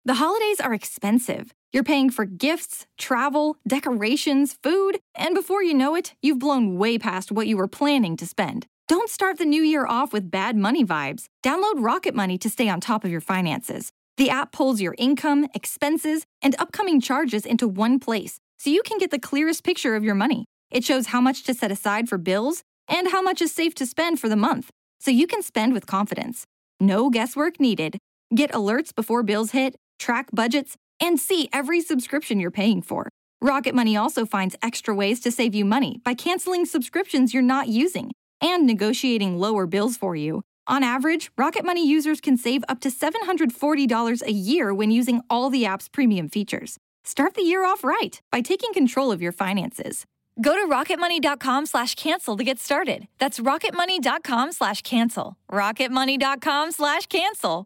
The holidays are expensive. You're paying for gifts, travel, decorations, food, and before you know it, you've blown way past what you were planning to spend. Don't start the new year off with bad money vibes. Download Rocket Money to stay on top of your finances. The app pulls your income, expenses, and upcoming charges into one place, so you can get the clearest picture of your money. It shows how much to set aside for bills and how much is safe to spend for the month, so you can spend with confidence. No guesswork needed. Get alerts before bills hit, track budgets, and see every subscription you're paying for. Rocket Money also finds extra ways to save you money by canceling subscriptions you're not using and negotiating lower bills for you. On average, Rocket Money users can save up to $740 a year when using all the app's premium features. Start the year off right by taking control of your finances. Go to rocketmoney.com/cancel to get started. That's rocketmoney.com/cancel. rocketmoney.com/cancel.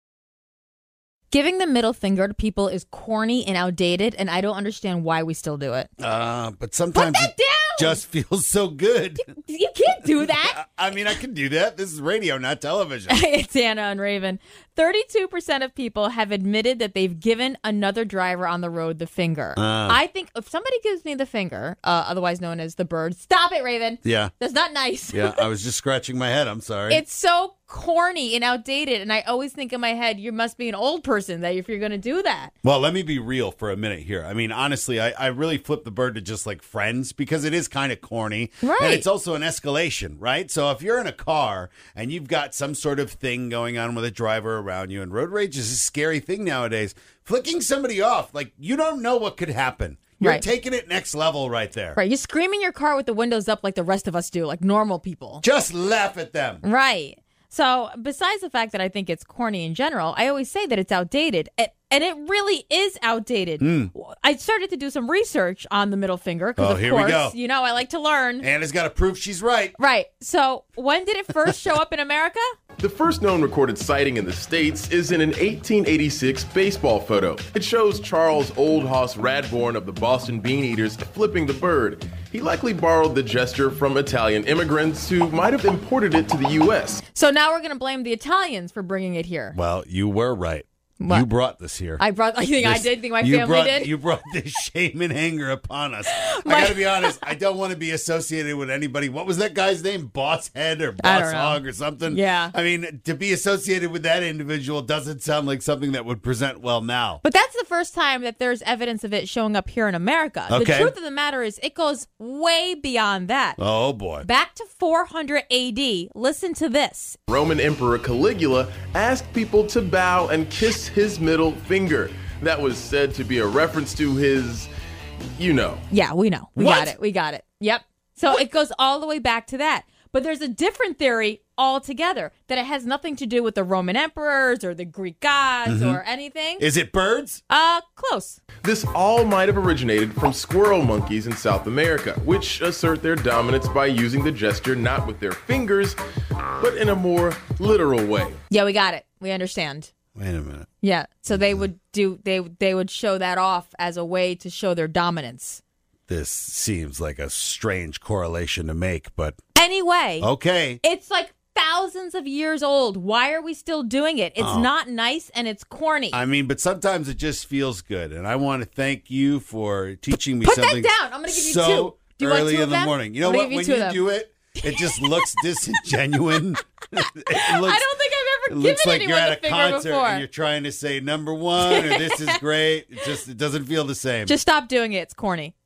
Giving the middle finger to people is corny and outdated, and I don't understand why we still do it. But sometimes it just feels so good. You can't do that. I mean, I can do that. This is radio, not television. It's Anna and Raven. 32% of people have admitted that they've given another driver on the road the finger. I think if somebody gives me the finger, otherwise known as the bird, stop it, Raven. Yeah. That's not nice. Yeah, I was just scratching my head. I'm sorry. It's so corny and outdated, and I always think in my head, you must be an old person that if you're going to do that. Well, let me be real for a minute here. I mean, honestly, I really flip the bird to just like friends because it is kind of corny. Right. And it's also an escalation, right? So if you're in a car and you've got some sort of thing going on with a driver around you, and road rage is a scary thing nowadays, flicking somebody off, like you don't know what could happen. You're taking it next level right there. Right. You scream in your car with the windows up like the rest of us do, like normal people. Just laugh at them. Right. So besides the fact that I think it's corny in general, I always say that it's outdated. And it really is outdated. I started to do some research on the middle finger because, here we go. You know, I like to learn. Anna's got to prove she's right. Right. So when did it first show up in America? The first known recorded sighting in the States is in an 1886 baseball photo. It shows Charles Oldhouse Radbourne of the Boston Bean Eaters flipping the bird. He likely borrowed the gesture from Italian immigrants who might have imported it to the U.S. So now we're going to blame the Italians for bringing it here. Well, you were right. What? You brought this here. I think my family did. You brought this shame and anger upon us. I got to be honest. I don't want to be associated with anybody. What was that guy's name? Boss Head or Boss Hog or something? Yeah. I mean, to be associated with that individual doesn't sound like something that would present well now. But that's the first time that there's evidence of it showing up here in America. Okay. The truth of the matter is it goes way beyond that. Oh, boy. Back to 400 AD. Listen to this. Roman Emperor Caligula asked people to bow and kiss his middle finger. That was said to be a reference to his, you know. Yeah, we know. We got it. Yep. So What? it goes all the way back to that. But there's a different theory altogether that it has nothing to do with the Roman emperors or the Greek gods or anything. Is it birds? Close. This all might have originated from squirrel monkeys in South America, which assert their dominance by using the gesture not with their fingers, but in a more literal way. Yeah, we got it. We understand. Wait a minute. Yeah. So they would they would show that off as a way to show their dominance. This seems like a strange correlation to make, but anyway. Okay. It's like thousands of years old. Why are we still doing it? It's not nice and it's corny. I mean, but sometimes it just feels good, and I want to thank you for teaching me Put something. that down. I'm going to give you so two. Do you want early two of in the them? morning. You know I'm gonna what? give When two of you them. do it, it just looks disingenuine. I don't think I've ever given looks like anyone you're at the a finger concert before. and you're trying to say number one or this is great. It doesn't feel the same. Just stop doing it. It's corny.